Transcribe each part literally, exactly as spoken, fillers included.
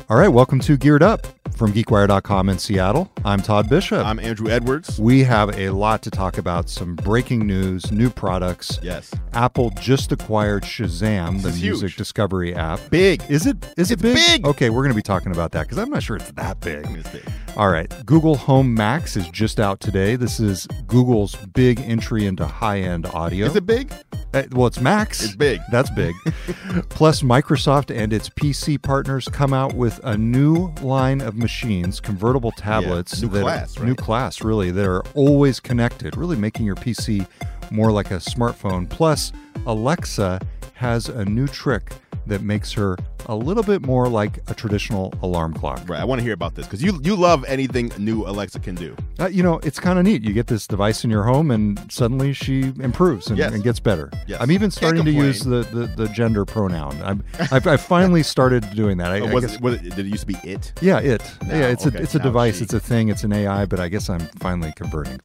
All right, welcome to Geared Up from geek wire dot com in Seattle. I'm Todd Bishop. I'm Andrew Edwards. We have a lot to talk about, some breaking news, new products. Yes. Apple just acquired Shazam, This the is music huge. discovery app. Big. Is it? Is It's it big? big. Okay, we're going to be talking about that because I'm not sure it's that big. I mean, it's big. All right, Google Home Max is just out today. This is Google's big entry into high-end audio. Is it big? Uh, well, it's Max. It's big. That's big. Plus, Microsoft and its P C partners come out with a new line of machines, convertible tablets. new that class, right? New class, really, that are always connected, really making your P C more like a smartphone. Plus, Alexa has a new trick that makes her a little bit more like a traditional alarm clock. Right. I want to hear about this because you you love anything new Alexa can do. Uh, you know, it's kind of neat. You get this device in your home, and suddenly she improves and, Yes. and gets better. Yes. I'm even Can't starting to complain. use the, the, the gender pronoun. I'm, I've, I've finally started doing that. I, Oh, I was guess, it, was it, did it used to be it? yeah, it. Now, yeah, it's okay, a it's a now device. she. It's a thing. It's an A I. But I guess I'm finally converting.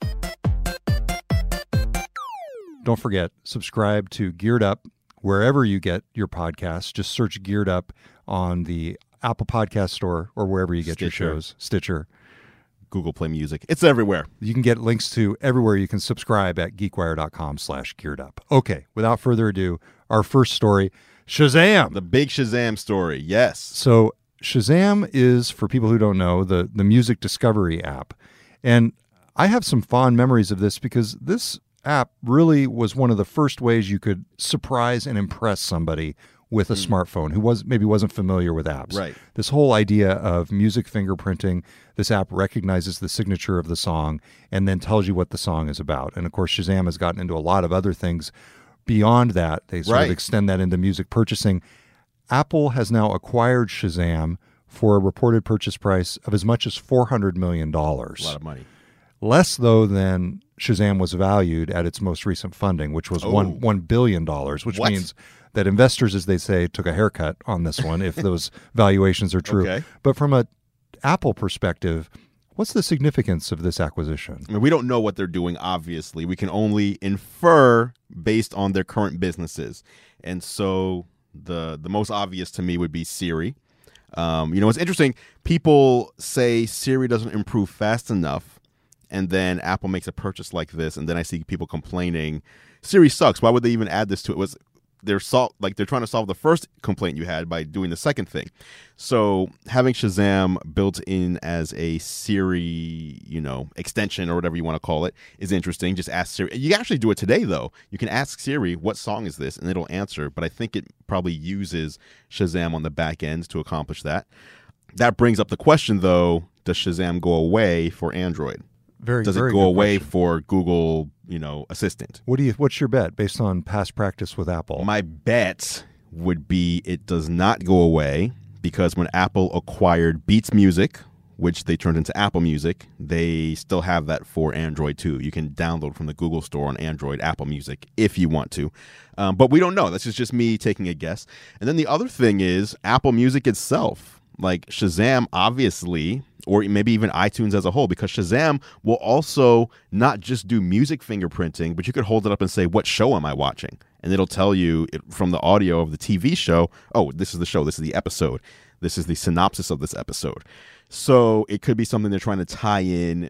Don't forget, subscribe to Geared Up wherever you get your podcasts. Just search Geared Up on the Apple Podcast Store or wherever you get Stitcher. your shows. Stitcher. Google Play Music. It's everywhere. You can get links to everywhere you can subscribe at geek wire dot com slash geared up. Okay, without further ado, our first story, Shazam. The big Shazam story. Yes. So Shazam is, for people who don't know, the, the music discovery app. And I have some fond memories of this because this app really was one of the first ways you could surprise and impress somebody with a smartphone who was maybe wasn't familiar with apps. Right. This whole idea of music fingerprinting, this app recognizes the signature of the song and then tells you what the song is about. And of course, Shazam has gotten into a lot of other things beyond that. They sort Right. of extend that into music purchasing. Apple has now acquired Shazam for a reported purchase price of as much as four hundred million dollars. A lot of money. Less, though, than Shazam was valued at its most recent funding, which was Oh. one one billion dollars, which What? means that investors, as they say, took a haircut on this one, if those valuations are true. Okay. But from a Apple perspective, what's the significance of this acquisition? I mean, we don't know what they're doing, obviously. We can only infer based on their current businesses. And so the the most obvious to me would be Siri. Um, you know, it's interesting. People say Siri doesn't improve fast enough, and then Apple makes a purchase like this, and then I see people complaining, Siri sucks. Why would they even add this to it? Was they're sol- like they're trying to solve the first complaint you had by doing the second thing. So having Shazam built in as a Siri, you know, extension or whatever you want to call it is interesting. Just ask Siri. You can actually do it today, though. You can ask Siri, what song is this? And it'll answer. But I think it probably uses Shazam on the back end to accomplish that. That brings up the question, though, does Shazam go away for Android? Very, Does very it go good away question. for Google, you know, Assistant? What do you? What's your bet based on past practice with Apple? My bet would be it does not go away because when Apple acquired Beats Music, which they turned into Apple Music, they still have that for Android too. You can download from the Google Store on Android Apple Music if you want to. Um, but we don't know. This is just me taking a guess. And then the other thing is Apple Music itself. Like Shazam, obviously, or maybe even iTunes as a whole, because Shazam will also not just do music fingerprinting, but you could hold it up and say, what show am I watching? And it'll tell you it, from the audio of the T V show, oh, this is the show, this is the episode, this is the synopsis of this episode. So it could be something they're trying to tie in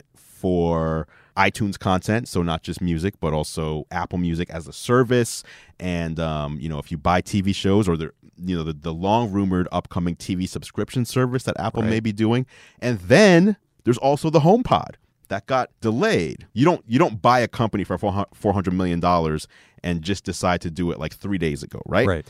for iTunes content, so not just music, but also Apple Music as a service. And, um, you know, if you buy T V shows or the, you know, the, the long rumored upcoming T V subscription service that Apple Right. may be doing. And then there's also the HomePod that got delayed. You don't you don't buy a company for four hundred million dollars and just decide to do it like three days ago, right? Right.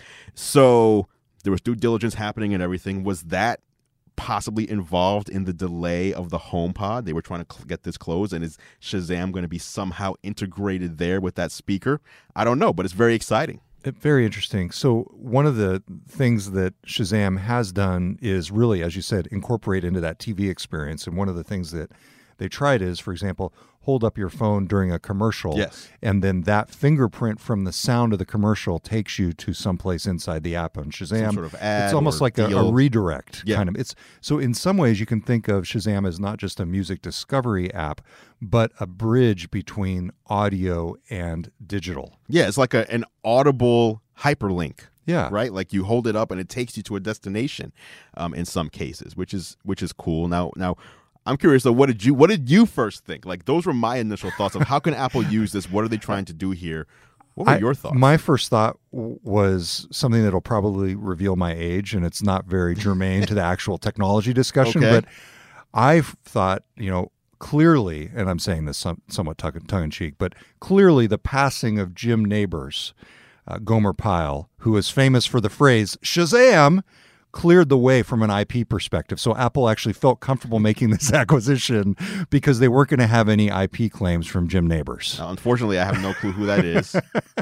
So there was due diligence happening and everything. Was that possibly involved in the delay of the HomePod? They were trying to cl- get this closed, and is Shazam going to be somehow integrated there with that speaker? I don't know, but it's very exciting. Uh, Very interesting. So one of the things that Shazam has done is really, as you said, incorporate into that T V experience. And one of the things that they tried is, for example, hold up your phone during a commercial. Yes. And then that fingerprint from the sound of the commercial takes you to someplace inside the app on Shazam. Some sort of ad it's almost or like a, a deal. redirect Yeah. kind of. It's so in some ways you can think of Shazam as not just a music discovery app, but a bridge between audio and digital. Yeah, it's like a, an audible hyperlink. Yeah. Right? Like you hold it up and it takes you to a destination um, in some cases, which is which is cool. Now now I'm curious though, what did you what did you first think? Like those were my initial thoughts of how can Apple use this? What are they trying to do here? What were I, your thoughts? My first thought w- was something that'll probably reveal my age, and it's not very germane to the actual technology discussion. Okay. But I thought, you know, clearly, and I'm saying this some, somewhat tongue, tongue in cheek, but clearly the passing of Jim Nabors, uh, Gomer Pyle, who is famous for the phrase Shazam, cleared the way from an I P perspective. So Apple actually felt comfortable making this acquisition because they weren't going to have any I P claims from Jim Nabors. Now, unfortunately, I have no clue who that is.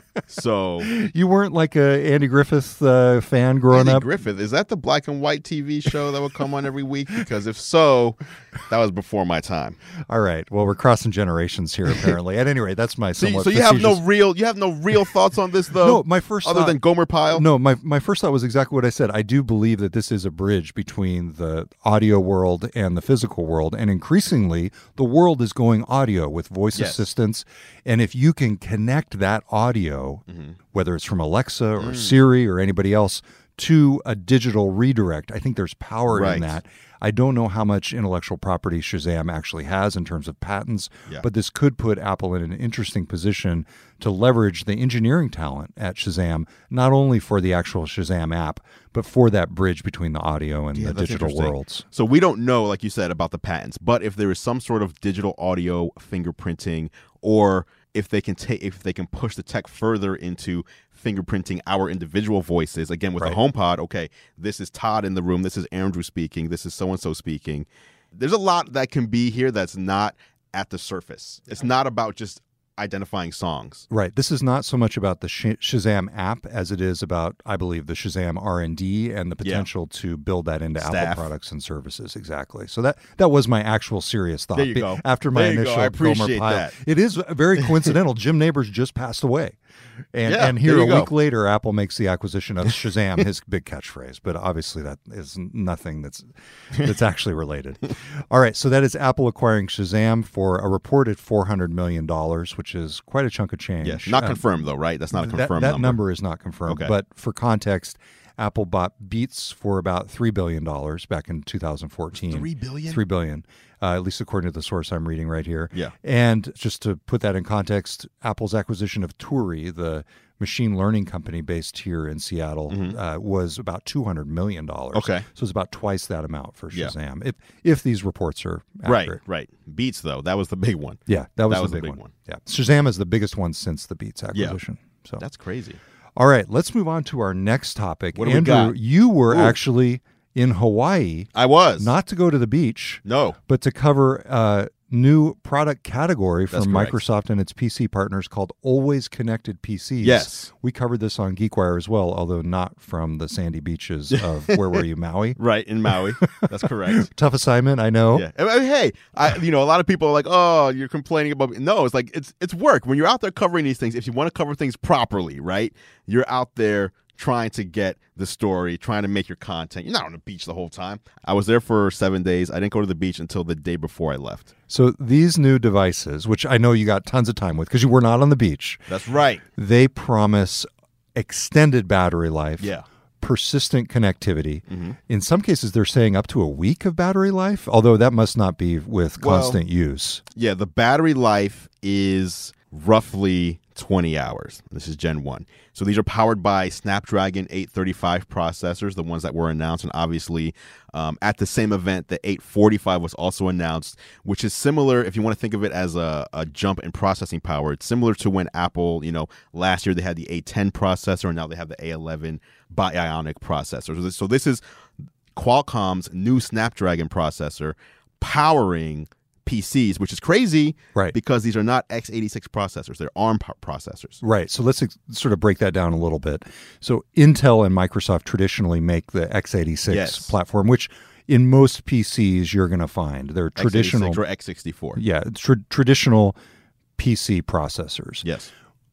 So You weren't like a Andy Griffith uh, fan growing Andy up? Griffith, is that the black and white T V show that would come on every week? Because if so, that was before my time. All right. Well, we're crossing generations here, apparently. At any rate, that's my So, you- somewhat so you have no facetious- real you have no real thoughts on this though? No, my first other thought- than Gomer Pyle? No, my, my first thought was exactly what I said. I do believe that this is a bridge between the audio world and the physical world. And increasingly, the world is going audio with voice Yes. assistants. And if you can connect that audio, Mm-hmm. whether it's from Alexa or Mm. Siri or anybody else, to a digital redirect, I think there's power Right. in that. I don't know how much intellectual property Shazam actually has in terms of patents, Yeah. but this could put Apple in an interesting position to leverage the engineering talent at Shazam, not only for the actual Shazam app, but for that bridge between the audio and Yeah, the that's digital interesting. worlds. So we don't know, like you said, about the patents, but if there is some sort of digital audio fingerprinting, or if they can take, if they can push the tech further into fingerprinting our individual voices, again with Right. the HomePod, okay, this is Todd in the room, this is Andrew speaking, this is so and so speaking. There's a lot that can be here that's not at the surface. It's not about just identifying songs. Right. This is not so much about the Sh- Shazam app as it is about, I believe, the Shazam R and D and the Yeah. potential to build that into Staff. Apple products and services. Exactly. So that that was my actual serious thought. There you Be- go. After my There you go. initial I appreciate Gomer Pyle. that. It is very coincidental. Jim Nabors just passed away. And, Yeah, and here there a you go. week later, Apple makes the acquisition of Shazam, his big catchphrase. But obviously, that is nothing that's that's actually related. All right, so that is Apple acquiring Shazam for a reported four hundred million dollars, which is quite a chunk of change. Yes, not Um, confirmed though, right? That's not a that, confirmed that number. number is not confirmed. Okay. But for context, Apple bought Beats for about three billion dollars back in two thousand fourteen. Three billion? Three billion, uh, at least according to the source I'm reading right here. Yeah. And just to put that in context, Apple's acquisition of Turi, the machine learning company based here in Seattle, uh, was about two hundred million dollars. Mm-hmm. Okay. So it's about twice that amount for Yeah. Shazam, if if these reports are Right, accurate. right. Beats though, that was the big one. Yeah, that was, That was the the big, big one. one. Yeah. Shazam is the biggest one since the Beats acquisition. So That's crazy. all right, let's move on to our next topic. What do we Andrew, got? you were Ooh. actually in Hawaii, I was not to go to the beach, no. but to cover a new product category That's from correct. Microsoft and its P C partners called Always Connected P Cs. Yes. We covered this on GeekWire as well, although not from the sandy beaches of, where were you, Maui? Right in Maui. That's correct. Tough assignment, I know. Yeah. I mean, hey, I, you know, a lot of people are like, "Oh, you're complaining about." No, it's like it's it's work. When you're out there covering these things, if you want to cover things properly, right? You're out there trying to get the story, trying to make your content. You're not on the beach the whole time. I was there for seven days. I didn't go to the beach until the day before I left. So these new devices, which I know you got tons of time with because you were not on the beach, That's right. they promise extended battery life, Yeah. persistent connectivity. Mm-hmm. In some cases, they're saying up to a week of battery life, although that must not be with Well- constant use. Yeah, the battery life is roughly twenty hours. This is Gen one. So these are powered by Snapdragon eight thirty-five processors, the ones that were announced. And obviously, um, at the same event, the eight forty-five was also announced, which is similar, if you want to think of it as a, a jump in processing power. It's similar to when Apple, you know, last year they had the A ten processor, and now they have the A eleven Bionic processor. So this, so this is Qualcomm's new Snapdragon processor powering P Cs, which is crazy, Right. Because these are not x eighty-six processors; they're ARM po- processors. Right. So let's ex- sort of break that down a little bit. So Intel and Microsoft traditionally make the x eighty-six Yes. platform, which in most P Cs you're going to find. They're traditional. x eighty-six or x sixty-four. Yeah, tra- traditional P C processors. Yes.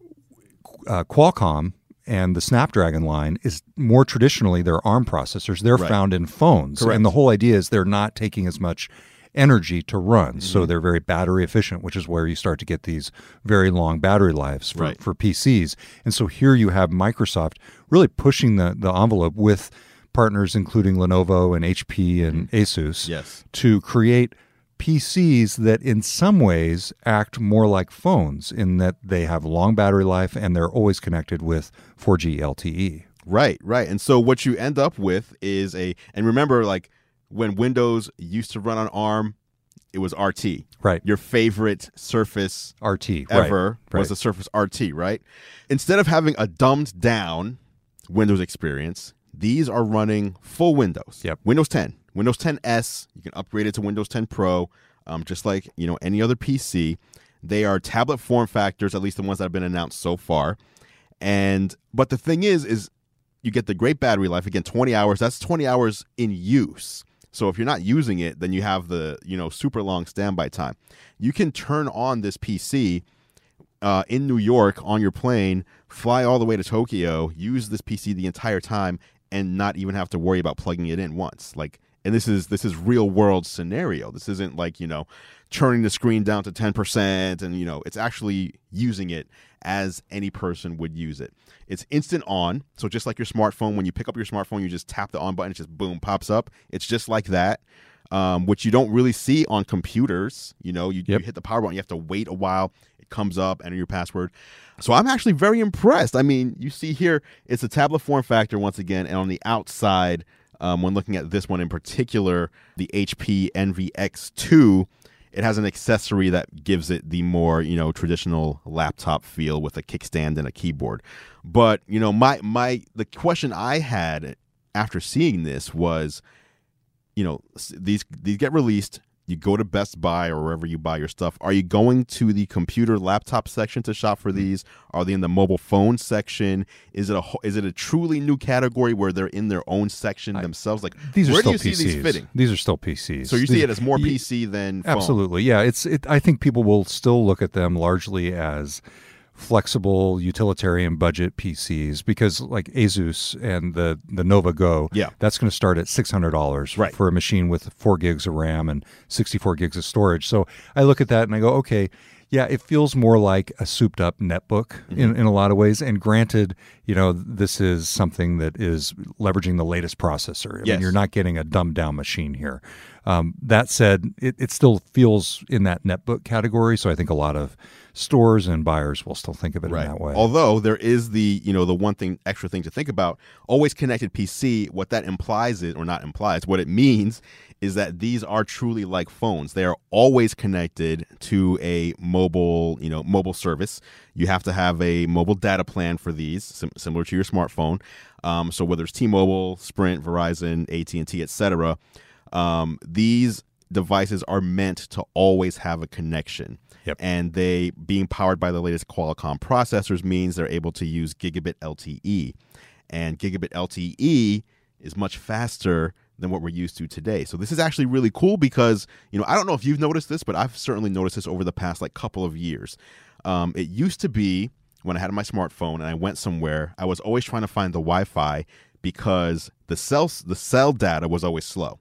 Uh, Qualcomm and the Snapdragon line is more traditionally their ARM processors. They're Right. found in phones. Correct. And the whole idea is they're not taking as much energy to run. Mm-hmm. So they're very battery efficient, which is where you start to get these very long battery lives for, Right. for P Cs. And so here you have Microsoft really pushing the, the envelope with partners including Lenovo and H P and Asus Yes. to create P Cs that in some ways act more like phones in that they have long battery life and they're always connected with four G L T E. Right, right. And so what you end up with is a, and remember, like when Windows used to run on ARM, it was R T. Right. Your favorite Surface R T. ever right, was right. the Surface R T, right? Instead of having a dumbed down Windows experience, these are running full Windows. Yep. Windows ten, Windows ten S. You can upgrade it to Windows ten Pro, um, just like you know any other P C. They are tablet form factors, at least the ones that have been announced so far. And but the thing is, is you get the great battery life. Again, twenty hours. That's twenty hours in use. So if you're not using it, then you have the you know super long standby time. You can turn on this P C uh, in New York on your plane, fly all the way to Tokyo, use this P C the entire time, and not even have to worry about plugging it in once. Like, and this is this is real world scenario. This isn't like you know turning the screen down to ten percent, and you know it's actually using it as any person would use it. It's instant on, so just like your smartphone, when you pick up your smartphone, you just tap the on button, it just boom pops up. It's just like that, um, which you don't really see on computers. You know, you, Yep. you hit the power button, you have to wait a while. It comes up, enter your password. So I'm actually very impressed. I mean, you see here, it's a tablet form factor once again, and on the outside, um, when looking at this one in particular, the H P Envy X two, it has an accessory that gives it the more, you know, traditional laptop feel with a kickstand and a keyboard. But, you know, my my the question I had after seeing this was, you know, s- these these get released, you go to Best Buy or wherever you buy your stuff. Are you going to the computer laptop section to shop for these? Are they in the mobile phone section? Is it a ho- is it a truly new category where they're in their own section themselves? Like, These are where still do you P Cs. see these fitting? These are still P Cs. So you see These- it as more y- P C than phone. Absolutely, yeah. It's. It, I think people will still look at them largely as flexible, utilitarian budget P Cs because, like Asus and the the Nova Go, Yeah. that's going to start at six hundred dollars Right. for a machine with four gigs of RAM and sixty-four gigs of storage. So I look at that and I go, okay. Yeah, it feels more like a souped-up netbook Mm-hmm. in, in a lot of ways. And granted, you know, this is something that is leveraging the latest processor. I Yes. mean, you're not getting a dumbed-down machine here. Um, that said, it, it still feels in that netbook category. So I think a lot of stores and buyers will still think of it Right. in that way. Although there is the, you know, the one thing, extra thing to think about, always connected P C, what that implies is, or not implies, what it means is that these are truly like phones. They are always connected to a mobile, you know, mobile service. You have to have a mobile data plan for these, sim- similar to your smartphone. Um, so whether it's T-Mobile, Sprint, Verizon, A T and T, et cetera, um, these devices are meant to always have a connection. Yep. And they, being powered by the latest Qualcomm processors, means they're able to use gigabit L T E. And gigabit L T E is much faster than what we're used to today. So this is actually really cool because, you know, I don't know if you've noticed this, but I've certainly noticed this over the past like couple of years. Um, it used to be when I had my smartphone and I went somewhere, I was always trying to find the Wi-Fi because the cell, the cell data was always slow.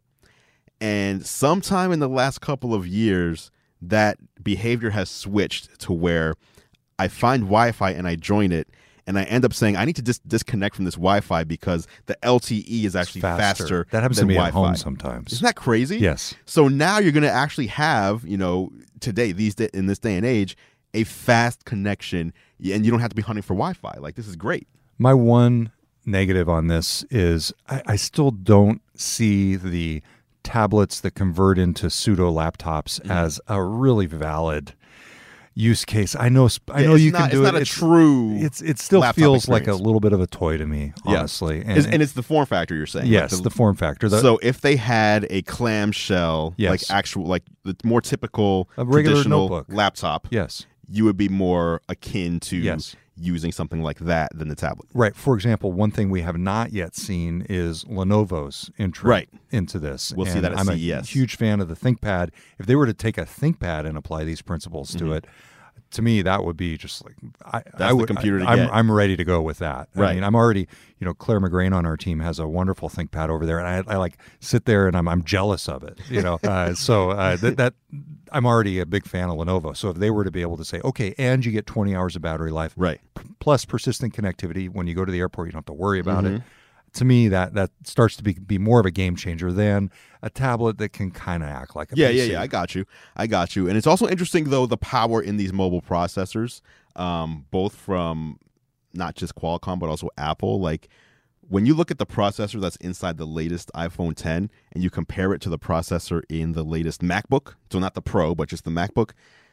And sometime in the last couple of years, that behavior has switched to where I find Wi-Fi and I join it, and I end up saying I need to dis- disconnect from this Wi-Fi because the L T E is actually faster. That happens than to me Wi-Fi. at home sometimes. Isn't that crazy? Yes. So now you're going to actually have, you know, today, these da- in this day and age, a fast connection, and you don't have to be hunting for Wi-Fi. Like, this is great. My one negative on this is I, I still don't see the tablets that convert into pseudo laptops Mm-hmm. as a really valid use case. I know, sp- I Yeah, know it's you not, can do it's it. not a true. It's it still laptop feels like a experience. little bit of a toy to me, Yeah. honestly. It's- and it's the form factor you're saying. yes, like the, form factor. The, so if they had a clamshell, Yes. like actual, like the more typical A regular traditional notebook. laptop, yes, you would be more akin to Yes. using something like that than the tablet. right. For example, one thing we have not yet seen is Lenovo's entry Right. into this. We'll see And that at I'm C E a S. huge fan of the ThinkPad. If they were to take a ThinkPad and apply these principles to Mm-hmm. it, to me, that would be just like I, That's I the would, computer to I, I'm, get. I'm ready to go with that. Right. I mean, I'm already, you know, Claire McGrain on our team has a wonderful ThinkPad over there, and I, I like sit there and I'm I'm jealous of it. You know, uh, so uh, that that I'm already a big fan of Lenovo. So if they were to be able to say, okay, and you get twenty hours of battery life, Right. p- plus persistent connectivity when you go to the airport, you don't have to worry about Mm-hmm. it. To me, that that starts to be be more of a game changer than a tablet that can kind of act like a Yeah, P C. yeah, yeah. I got you. I got you. And it's also interesting, though, the power in these mobile processors, um, both from not just Qualcomm, but also Apple. Like, when you look at the processor that's inside the latest iPhone ten and you compare it to the processor in the latest MacBook, so not the Pro, but just the MacBook,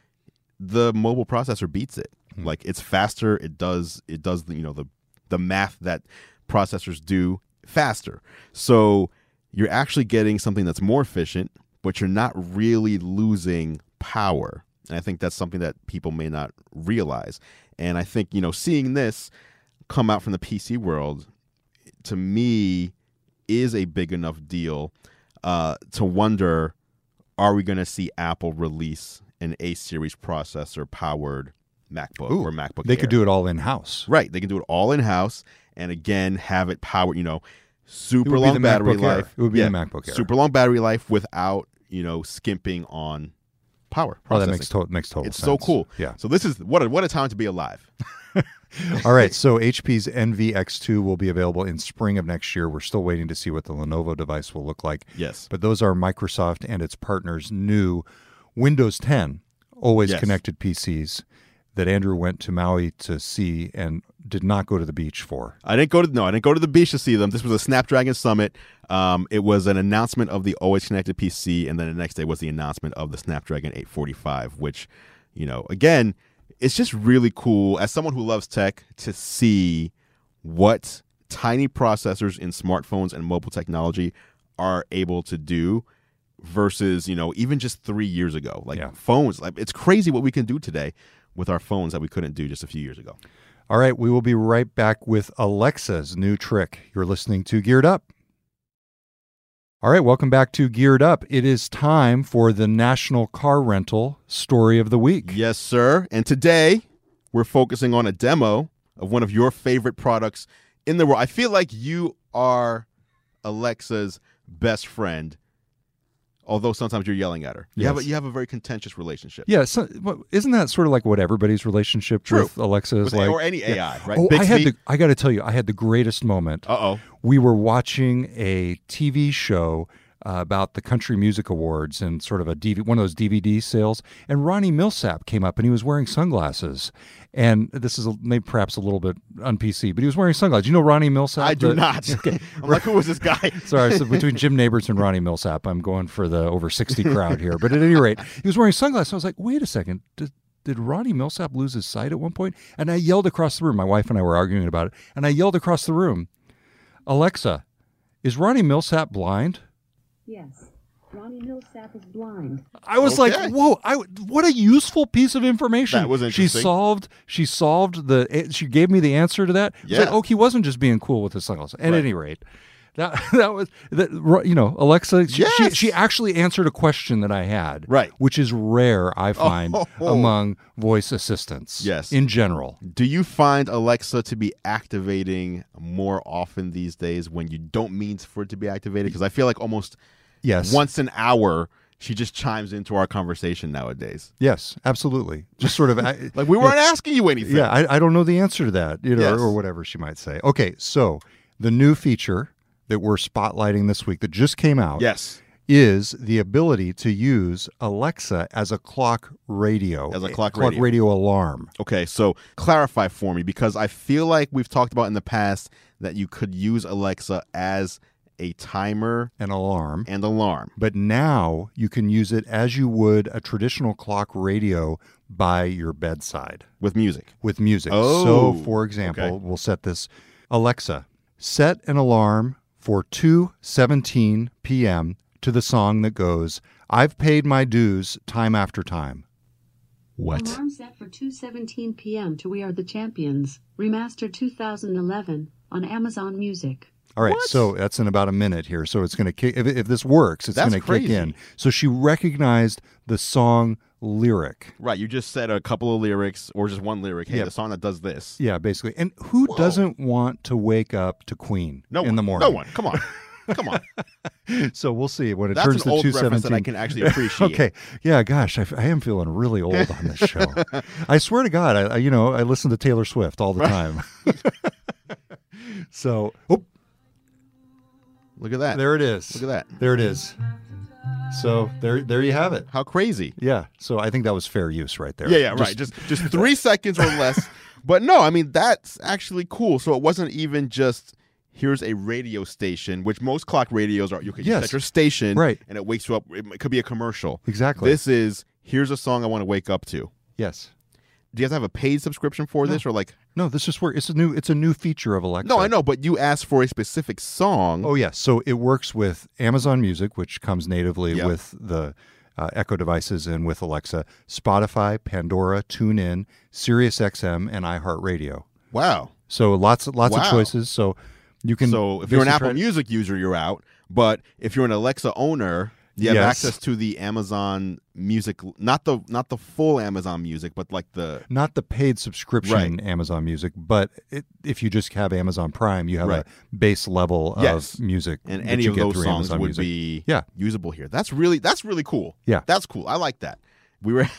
the mobile processor beats it. Hmm. Like, it's faster. It does, it does the, you know, the, the math that processors do faster. So you're actually getting something that's more efficient, but you're not really losing power. And I think that's something that people may not realize. And I think, you know, seeing this come out from the P C world, to me, is a big enough deal uh, to wonder, are we going to see Apple release an A-series processor powered MacBook Ooh, or MacBook They Air? could do it all in-house. Right. They can do it all in-house and, again, have it powered, you know, super It would be long the battery MacBook Air. life. It would be Yeah, the MacBook Air. super long battery life without, you know, skimping on power. Oh, that processing. makes, to- makes total It's sense. so cool. Yeah. So this is, what a, what a time to be alive. All right. So H P's N V X two will be available in spring of next year. We're still waiting to see what the Lenovo device will look like. Yes. But those are Microsoft and its partners' new Windows ten always Yes. connected P Cs that Andrew went to Maui to see and did not go to the beach for. I didn't go to no, I didn't go to the beach to see them. This was a Snapdragon Summit. Um, it was an announcement of the Always Connected P C, and then the next day was the announcement of the Snapdragon eight forty-five, which, you know, again, it's just really cool as someone who loves tech to see what tiny processors in smartphones and mobile technology are able to do versus, you know, even just three years ago. Like Yeah. phones, like it's crazy what we can do today with our phones that we couldn't do just a few years ago. All right. We will be right back with Alexa's new trick. You're listening to Geared Up. All right, welcome back to Geared Up. It is time for the National Car Rental Story of the Week. Yes, sir. And today we're focusing on a demo of one of your favorite products in the world. I feel like you are Alexa's best friend, although sometimes you're yelling at her. You, have, a, Yes. you have a very contentious relationship. Yeah, so, well, isn't that sort of like what everybody's relationship True. with Alexa is With, like? or any A I, right? Oh, I had Bixby. the, I got to tell you, I had the greatest moment. Uh-oh. We were watching a T V show uh, about the Country Music Awards and sort of a D V, one of those D V D sales, and Ronnie Millsap came up and he was wearing sunglasses. And this is a, maybe perhaps a little bit un-P C, but he was wearing sunglasses. You know Ronnie Millsap? I do The- not. Okay. I'm like, who is this guy? Sorry, so between Jim Nabors and Ronnie Millsap, I'm going for the over sixty crowd here. But at any rate, he was wearing sunglasses. I was like, wait a second. Did, did Ronnie Millsap lose his sight at one point? And I yelled across the room. My wife and I were arguing about it. And I yelled across the room, Alexa, is Ronnie Millsap blind? Yes, Ronnie Millsap is blind. I was Okay. like, "Whoa! I, what a useful piece of information." That was She interesting. solved. She solved the. She gave me the answer to that. It's Yeah. like, oh, he wasn't just being cool with his sunglasses. At Right. any rate, that that was that. You know, Alexa. She, Yes. she she actually answered a question that I had. Right. Which is rare, I find, Oh. among voice assistants. Yes. In general. Do you find Alexa to be activating more often these days when you don't mean for it to be activated? Because I feel like almost Yes. once an hour, she just chimes into our conversation nowadays. Yes. Absolutely. Just sort of. I- Like we weren't asking you anything. Yeah, I, I don't know the answer to that, you know, Yes. or whatever she might say. Okay, so the new feature that we're spotlighting this week that just came out Yes. is the ability to use Alexa as a clock radio. As a clock clock radio. radio alarm. Okay, so clarify for me because I feel like we've talked about in the past that you could use Alexa as a timer An alarm. and alarm. But now you can use it as you would a traditional clock radio by your bedside With music. with music. Oh, so, for example, okay. we'll set this. Alexa, set an alarm for two seventeen p.m. to the song that goes, I've paid my dues time after time. What? Alarm set for two seventeen p.m. to We Are the Champions, remastered two thousand eleven on Amazon Music. All right, What? so that's in about a minute here. So it's going to kick. If, if this works, it's That's going to kick crazy. in. So she recognized the song lyric. Right. You just said a couple of lyrics or just one lyric. Hey, Yeah. the song that does this. Yeah, basically. And who Whoa. doesn't want to wake up to Queen No in one. the morning? No one. Come on. Come on. So we'll see when it That's turns an to old two reference that I seventeen. can actually appreciate. Okay, yeah, gosh, I, I am feeling really old on this show. I swear to God, I, I you know I listen to Taylor Swift all the time. So, oh, Look at that. there it is. Look at that. There it is. So there, there you have it. How crazy. Yeah. So I think that was fair use right there. Yeah, yeah, right. Just just three seconds or less. But no, I mean, that's actually cool. So it wasn't even just here's a radio station, which most clock radios are. You can Yes. set your station, Right. and it wakes you up. It could be a commercial. Exactly. This is here's a song I want to wake up to. Yes. Do you guys have a paid subscription for this, or like? No, this just works. It's a new. It's a new feature of Alexa. No, I know, but you asked for a specific song. Oh, yes. So it works with Amazon Music, which comes natively Yep. with the uh, Echo devices and with Alexa, Spotify, Pandora, TuneIn, SiriusXM, and iHeartRadio. Wow. So lots, lots of Wow. choices. So you can. So if you're an basically Apple try- Music user, you're out. But if you're an Alexa owner, you have Yes. access to the Amazon Music, not the not the full Amazon Music, but like the not the paid subscription Right. Amazon Music, but it, if you just have Amazon Prime, you have Right. a base level Yes. of music, and that any you of get those through songs Amazon would Music. be Yeah. usable here. That's really that's really cool. Yeah. That's cool. I like that. We were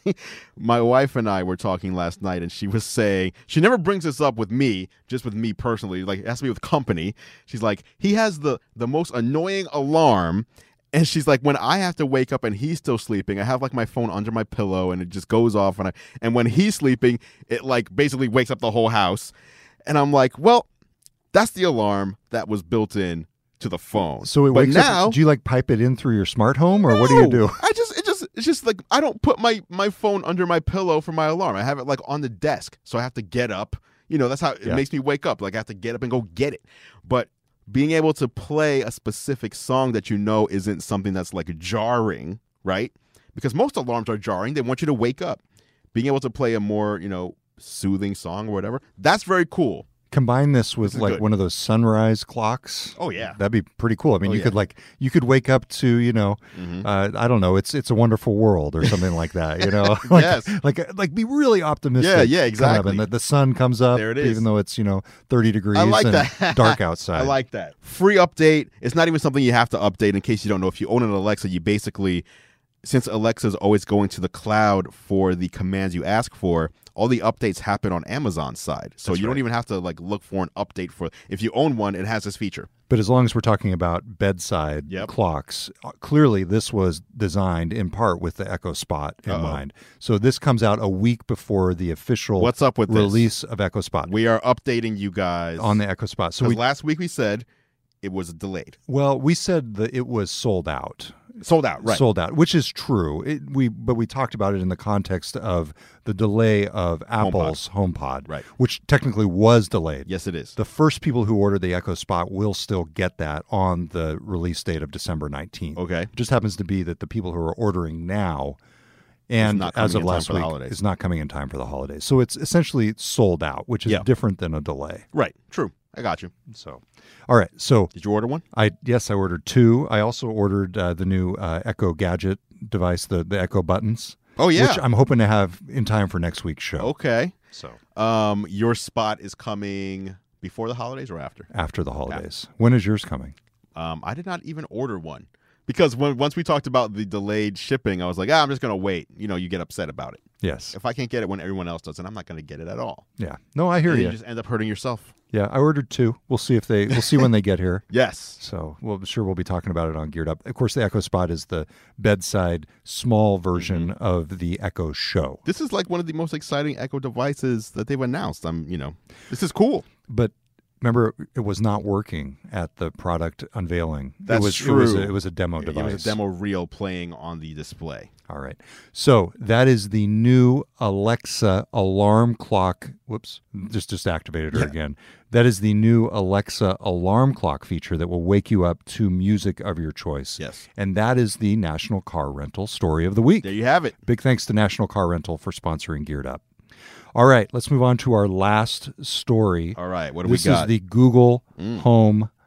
my wife and I were talking last night, and she was saying she never brings this up with me, just with me personally. Like it has to be with company. She's like, he has the the most annoying alarm. And she's like, when I have to wake up and he's still sleeping, I have like my phone under my pillow and it just goes off. And I, and when he's sleeping, it like basically wakes up the whole house. And I'm like, well, that's the alarm that was built in to the phone. So it but wakes now, up. Do you like pipe it in through your smart home, or what do you no, do? I just, it just, it's just like I don't put my my phone under my pillow for my alarm. I have it like on the desk, so I have to get up. You know, that's how it Yeah. makes me wake up. Like I have to get up and go get it. But being able to play a specific song that you know isn't something that's like jarring, right? Because most alarms are jarring. They want you to wake up. Being able to play a more, you know, soothing song or whatever, that's very cool. Combine this with This is like good. one of those sunrise clocks. Oh, yeah. That'd be pretty cool. I mean, Oh, you yeah. could like you could wake up to, you know, Mhm. uh, I don't know, it's it's a wonderful world or something like that. You know, like, Yes. like like be really optimistic. Yeah, yeah, kind of, exactly. and that the sun comes up, There it is. even though it's you know thirty degrees I like and that. dark outside. I like that. Free update. It's not even something you have to update. In case you don't know, if you own an Alexa, you basically, since Alexa's always going to the cloud for the commands you ask for, all the updates happen on Amazon's side. So That's you don't right. even have to like look for an update for. If you own one, it has this feature. But as long as we're talking about bedside Yep. clocks, uh, clearly this was designed in part with the Echo Spot in Uh-oh. mind. So this comes out a week before the official What's up with this? release of Echo Spot We are updating you guys on the Echo Spot. So Because we last week we said it was delayed, well, we said that it was sold out. sold out. Right. Sold out, which is true. It, we but we talked about it in the context of the delay of Apple's HomePod, Right. which technically was delayed. Yes, it is. The first people who ordered the Echo Spot will still get that on the release date of December nineteenth. Okay. It just happens to be that the people who are ordering now and not as coming of in time last for the week holidays. is not coming in time for the holidays. So it's essentially sold out, which is Yeah. different than a delay. Right. True. I got you. So, all right. So Did you order one? I yes, I ordered two. I also ordered uh, the new uh, Echo Gadget device, the the Echo buttons. Oh, yeah. which I'm hoping to have in time for next week's show. Okay. So Um, your spot is coming before the holidays or after? after the holidays, when is yours coming? Um, I did not even order one because when once we talked about the delayed shipping, I was like, ah, I'm just gonna wait. You know, you get upset about it. Yes. If I can't get it when everyone else does, then I'm not gonna get it at all. Yeah. No, I hear And you. you just end up hurting yourself. Yeah, I ordered two. We'll see if they. We'll see when they get here. Yes. So we'll sure we'll be talking about it on Geared Up. Of course, the Echo Spot is the bedside small version Mm-hmm. of the Echo Show. This is like one of the most exciting Echo devices that they've announced. I'm, you know, this is cool. But remember, it was not working at the product unveiling. That's it was, It was, a, true. it was a demo It device. was a demo reel playing on the display. All right. So that is the new Alexa alarm clock. Whoops, just just activated her Yeah. again. That is the new Alexa alarm clock feature that will wake you up to music of your choice. Yes. And that is the National Car Rental Story of the Week. There you have it. Big thanks to National Car Rental for sponsoring Geared Up. All right, let's move on to our last story. All right. What do This we got? is the Google Mm. Home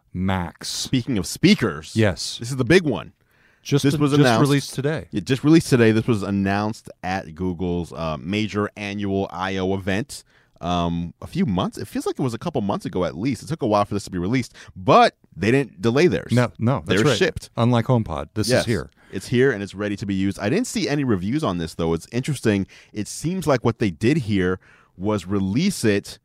Max. Speaking of speakers, Yes. this is the big one. Just, This was just announced- released today. It just released today. This was announced at Google's uh, major annual I O event um, a few months. It feels like it was a couple months ago at least. It took a while for this to be released, but they didn't delay theirs. No, no, that's They're right. shipped. Unlike HomePod, this Yes. is here. It's here and it's ready to be used. I didn't see any reviews on this, though. It's interesting. It seems like what they did here was release it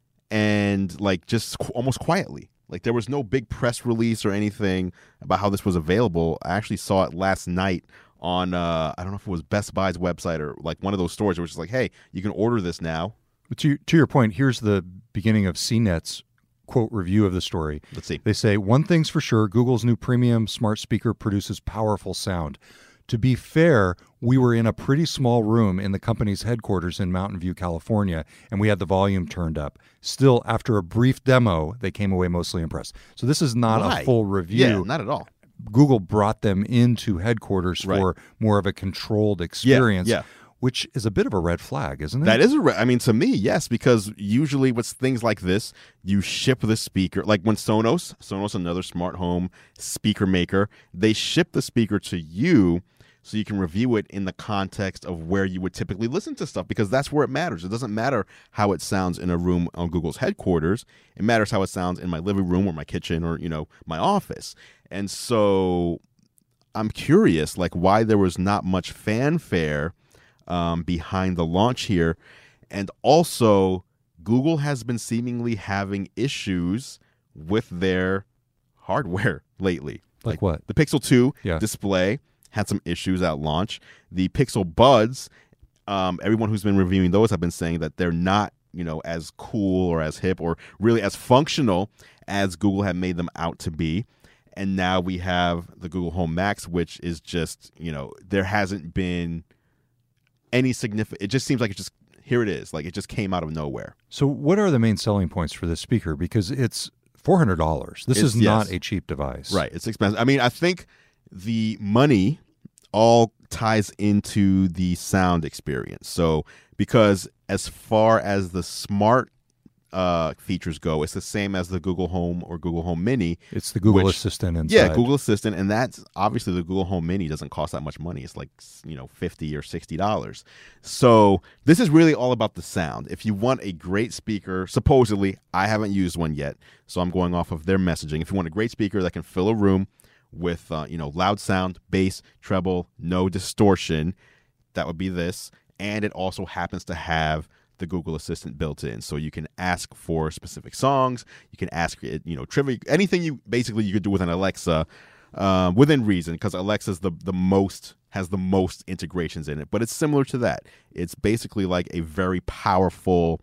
and like just qu- almost quietly. Like there was no big press release or anything about how this was available. I actually saw it last night on, uh, I don't know if it was Best Buy's website or like one of those stores, which is like, hey, you can order this now. But to, to your point, here's the beginning of C NET's quote review of the story. Let's see. They say, one thing's for sure, Google's new premium smart speaker produces powerful sound. To be fair, we were in a pretty small room in the company's headquarters in Mountain View, California, and we had the volume turned up. Still, after a brief demo, they came away mostly impressed. So this is not Why? a full review. Yeah, not at all. Google brought them into headquarters Right. for more of a controlled experience, yeah. which is a bit of a red flag, isn't it? That is a re- I mean, to me, yes, because usually with things like this, you ship the speaker. Like when Sonos, Sonos, another smart home speaker maker, they ship the speaker to you so you can review it in the context of where you would typically listen to stuff, because that's where it matters. It doesn't matter how it sounds in a room on Google's headquarters. It matters how it sounds in my living room or my kitchen or, you know, my office. And so I'm curious, like, why there was not much fanfare Um, behind the launch here. And also, Google has been seemingly having issues with their hardware lately. Like what? The Pixel two Yeah. display had some issues at launch. The Pixel Buds, um, everyone who's been reviewing those have been saying that they're not, you know, as cool or as hip or really as functional as Google had made them out to be. And now we have the Google Home Max, which is just, you know, there hasn't been any significant. It just seems like it just here it is, like it just came out of nowhere. So what are the main selling points for this speaker? Because it's four hundred dollars. This It's- is not yes. a cheap device. Right, it's expensive. I mean, I think the money all ties into the sound experience. So because as far as the smart uh, features go, it's the same as the Google Home or Google Home Mini. It's the Google Which- Assistant inside. Yeah, Google Assistant, and that's obviously the Google Home Mini doesn't cost that much money. It's like, you know, fifty or sixty dollars. So this is really all about the sound. If you want a great speaker, supposedly, I haven't used one yet, so I'm going off of their messaging. If you want a great speaker that can fill a room with, uh, you know, loud sound, bass, treble, no distortion, that would be this. And it also happens to have the Google Assistant built in, so you can ask for specific songs. You can ask it, you know, trivia, anything you basically you could do with an Alexa, uh, within reason, because Alexa's the the most has the most integrations in it. But it's similar to that. It's basically like a very powerful,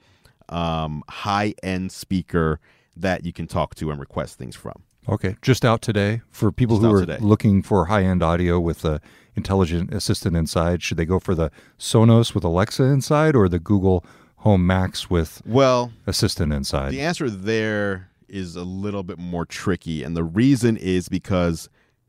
um, high end speaker that you can talk to and request things from. Okay, just out today for people Just who out are today. looking for high-end audio with the intelligent assistant inside. Should they go for the Sonos with Alexa inside or the Google Home Max with Well, Assistant inside? the answer there is a little bit more tricky, and the reason is because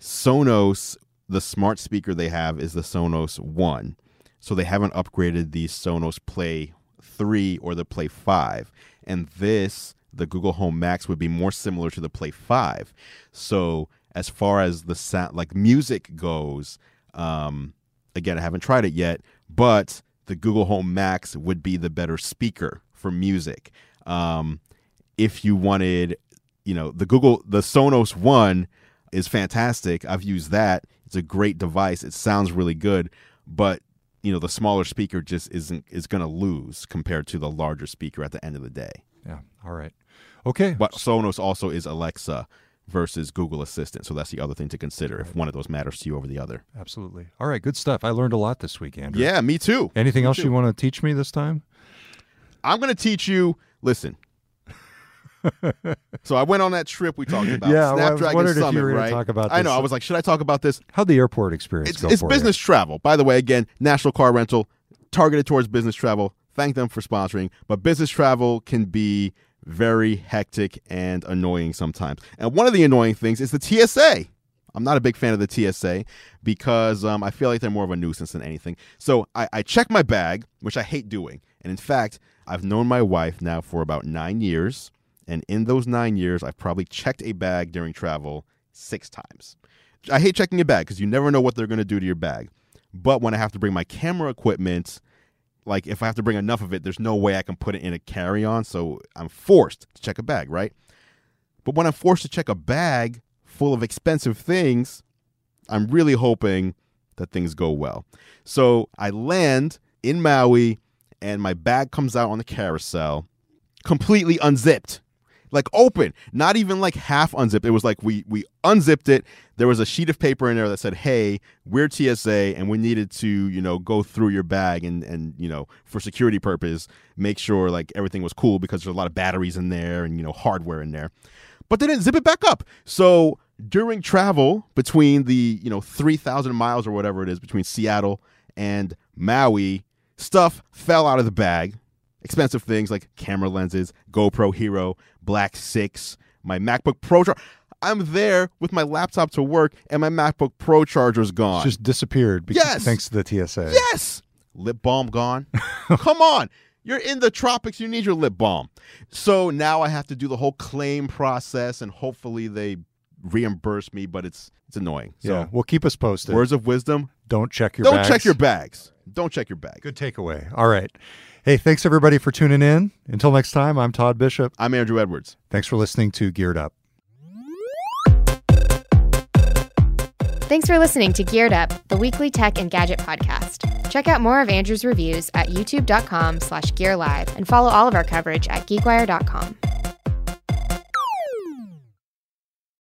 Sonos, the smart speaker they have is the Sonos One, so they haven't upgraded the Sonos Play three or the Play five, and this, the Google Home Max, would be more similar to the Play five. So as far as the sound, like music goes, um, again, I haven't tried it yet, but the Google Home Max would be the better speaker for music. Um, if you wanted, you know, the Google, the Sonos One is fantastic. I've used that. It's a great device. It sounds really good, but you know, the smaller speaker just isn't is going to lose compared to the larger speaker at the end of the day. Yeah, all right. Okay. But Sonos also is Alexa versus Google Assistant, so that's the other thing to consider if one of those matters to you over the other. Absolutely. All right, good stuff. I learned a lot this week, Andrew. Yeah, me too. Anything Me else too. you want to teach me this time? I'm going to teach you. Listen. So I went on that trip we talked about. Yeah, well, I was Snapdragon wondering if you Summit, were gonna right? talk about I know. this. I was like, should I talk about this? How'd the airport experience It's, go it's for business travel. By the way, again, National Car Rental, targeted towards business travel. Thank them for sponsoring. But business travel can be very hectic and annoying sometimes. And one of the annoying things is the T S A. I'm not a big fan of the T S A because um, I feel like they're more of a nuisance than anything. So I, I check my bag, which I hate doing. And in fact, I've known my wife now for about nine years. And in those nine years, I've probably checked a bag during travel six times. I hate checking a bag because you never know what they're going to do to your bag. But when I have to bring my camera equipment, like if I have to bring enough of it, there's no way I can put it in a carry-on. So I'm forced to check a bag, right? But when I'm forced to check a bag full of expensive things, I'm really hoping that things go well. So I land in Maui and my bag comes out on the carousel completely unzipped. Like open, not even like half unzipped. It was like we we unzipped it. There was a sheet of paper in there that said, "Hey, we're T S A, and we needed to, you know, go through your bag and and you know, for security purpose, make sure like everything was cool because there's a lot of batteries in there and you know hardware in there." But they didn't zip it back up. So during travel between the you know three thousand miles or whatever it is between Seattle and Maui, stuff fell out of the bag. Expensive things like camera lenses, GoPro Hero, Black six, my MacBook Pro charger. I'm there with my laptop to work, and my MacBook Pro charger's gone. Just disappeared because, yes. thanks to the T S A. Yes! Lip balm gone. Come on. You're in the tropics. You need your lip balm. So now I have to do the whole claim process, and hopefully they reimburse me, but it's it's annoying. So Yeah, well, keep us posted. words of wisdom, Don't check your don't bags. check your bags. Don't check your bag. Good takeaway. All right. Hey, thanks everybody for tuning in. Until next time, I'm Todd Bishop. I'm Andrew Edwards. Thanks for listening to Geared Up. Thanks for listening to Geared Up, the weekly tech and gadget podcast. Check out more of Andrew's reviews at youtube.com slash gear live and follow all of our coverage at geekwire dot com.